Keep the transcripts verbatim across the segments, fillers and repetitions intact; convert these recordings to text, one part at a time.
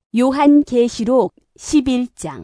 요한계시록 십일 장.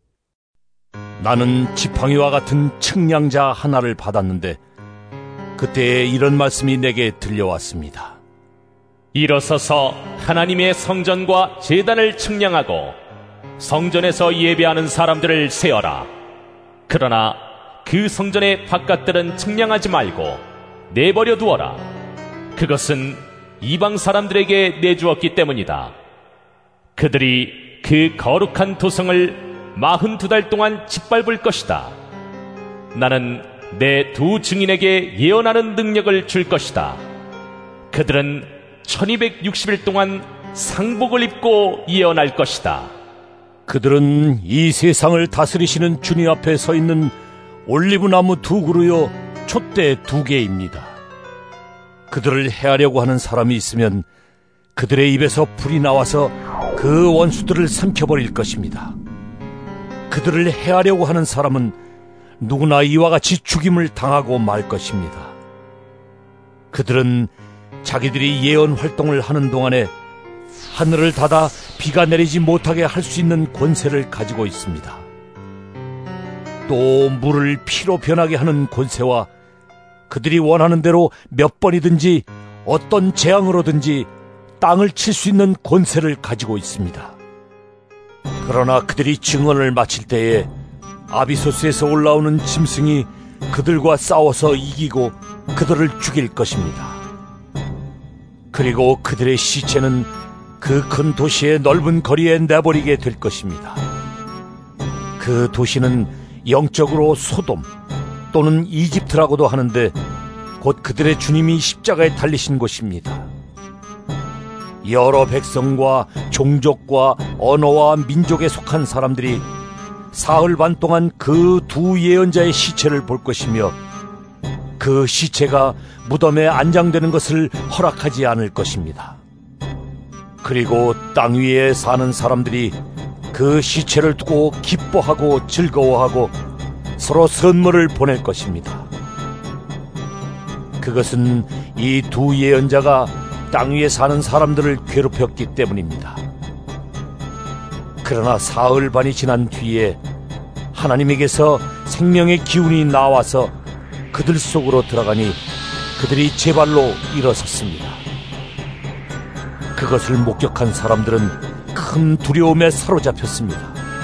나는 지팡이와 같은 측량자 하나를 받았는데 그때에 이런 말씀이 내게 들려왔습니다. 일어서서 하나님의 성전과 제단을 측량하고 성전에서 예배하는 사람들을 세어라. 그러나 그 성전의 바깥들은 측량하지 말고 내버려 두어라. 그것은 이방 사람들에게 내주었기 때문이다. 그들이 그 거룩한 도성을 마흔두 달 동안 짓밟을 것이다. 나는 내 두 증인에게 예언하는 능력을 줄 것이다. 그들은 천이백육십 일 동안 상복을 입고 예언할 것이다. 그들은 이 세상을 다스리시는 주님 앞에 서 있는 올리브나무 두 그루요 촛대 두 개입니다. 그들을 해하려고 하는 사람이 있으면 그들의 입에서 불이 나와서 그 원수들을 삼켜버릴 것입니다. 그들을 해하려고 하는 사람은 누구나 이와 같이 죽임을 당하고 말 것입니다. 그들은 자기들이 예언 활동을 하는 동안에 하늘을 닫아 비가 내리지 못하게 할 수 있는 권세를 가지고 있습니다. 또 물을 피로 변하게 하는 권세와 그들이 원하는 대로 몇 번이든지 어떤 재앙으로든지 땅을 칠 수 있는 권세를 가지고 있습니다. 그러나 그들이 증언을 마칠 때에 아비소스에서 올라오는 짐승이 그들과 싸워서 이기고 그들을 죽일 것입니다. 그리고 그들의 시체는 그 큰 도시의 넓은 거리에 내버리게 될 것입니다. 그 도시는 영적으로 소돔 또는 이집트라고도 하는데 곧 그들의 주님이 십자가에 달리신 곳입니다. 여러 백성과 종족과 언어와 민족에 속한 사람들이 사흘 반 동안 그 두 예언자의 시체를 볼 것이며 그 시체가 무덤에 안장되는 것을 허락하지 않을 것입니다. 그리고 땅 위에 사는 사람들이 그 시체를 두고 기뻐하고 즐거워하고 서로 선물을 보낼 것입니다. 그것은 이 두 예언자가 땅 위에 사는 사람들을 괴롭혔기 때문입니다. 그러나 사흘 반이 지난 뒤에 하나님에게서 생명의 기운이 나와서 그들 속으로 들어가니 그들이 제 발로 일어섰습니다. 그것을 목격한 사람들은 큰 두려움에 사로잡혔습니다.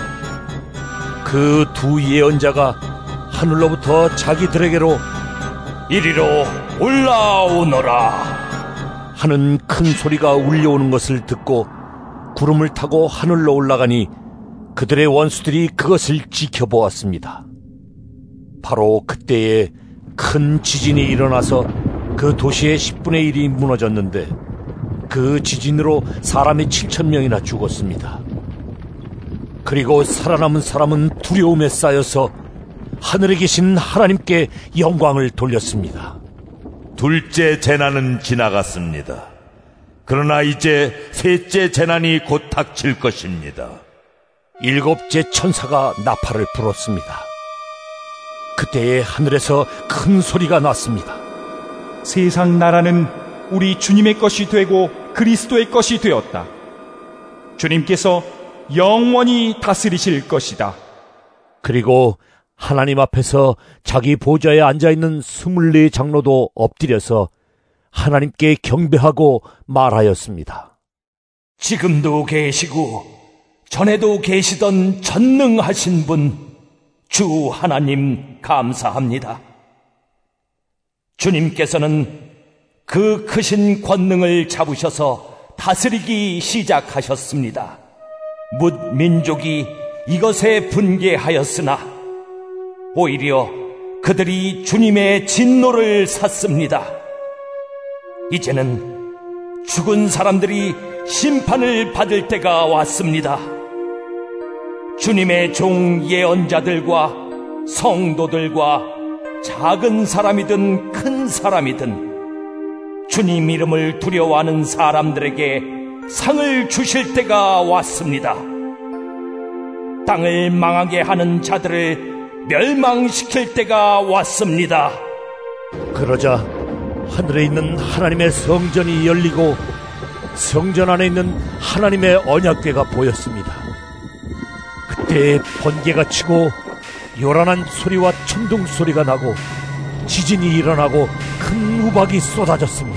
그 두 예언자가 하늘로부터 자기들에게로 이리로 올라오너라 하는 큰 소리가 울려오는 것을 듣고 구름을 타고 하늘로 올라가니 그들의 원수들이 그것을 지켜보았습니다. 바로 그때에 큰 지진이 일어나서 그 도시의 십분의 일이 무너졌는데 그 지진으로 사람이 칠천 명이나 죽었습니다. 그리고 살아남은 사람은 두려움에 쌓여서 하늘에 계신 하나님께 영광을 돌렸습니다. 둘째 재난은 지나갔습니다. 그러나 이제 셋째 재난이 곧 닥칠 것입니다. 일곱째 천사가 나팔을 불었습니다. 그때에 하늘에서 큰 소리가 났습니다. 세상 나라는 우리 주님의 것이 되고 그리스도의 것이 되었다. 주님께서 영원히 다스리실 것이다. 그리고 하나님 앞에서 자기 보좌에 앉아있는 스물네 장로도 엎드려서 하나님께 경배하고 말하였습니다. 지금도 계시고 전에도 계시던 전능하신 분 주 하나님 감사합니다. 주님께서는 그 크신 권능을 잡으셔서 다스리기 시작하셨습니다. 뭇 민족이 이것에 분개하였으나 오히려 그들이 주님의 진노를 샀습니다. 이제는 죽은 사람들이 심판을 받을 때가 왔습니다. 주님의 종 예언자들과 성도들과 작은 사람이든 큰 사람이든 주님 이름을 두려워하는 사람들에게 상을 주실 때가 왔습니다. 땅을 망하게 하는 자들을 멸망시킬 때가 왔습니다. 그러자 하늘에 있는 하나님의 성전이 열리고 성전 안에 있는 하나님의 언약궤가 보였습니다. 그때 번개가 치고 요란한 소리와 천둥 소리가 나고 지진이 일어나고 큰 우박이 쏟아졌습니다.